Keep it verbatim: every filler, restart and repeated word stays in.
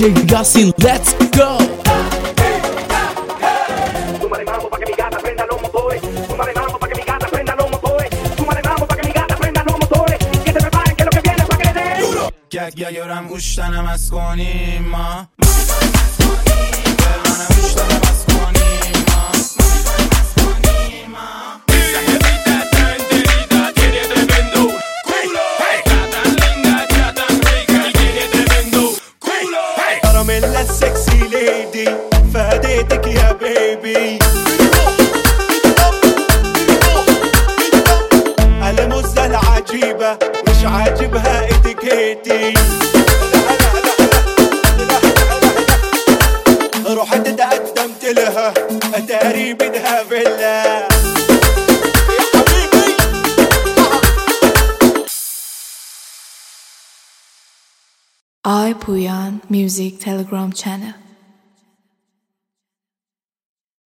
J Yasin, let's go. Súmale mambo pa' que mi gata prenda los motores. Súmale mambo pa' que mi gata prenda los motores. Súmale mambo pa' que mi gata prenda los motores. Que se preparen que lo que viene es pa' que le den duro. گگ گگرم گوشتنم از کنیم ما كراميلا سكسي ليدي فاديتك يا بيبي المزة العجيبة مش عاجبها اتيكيتي رحت تقدمت لها اتاري بدها فيلا يا حبيبي. I Puyan Music Telegram channel.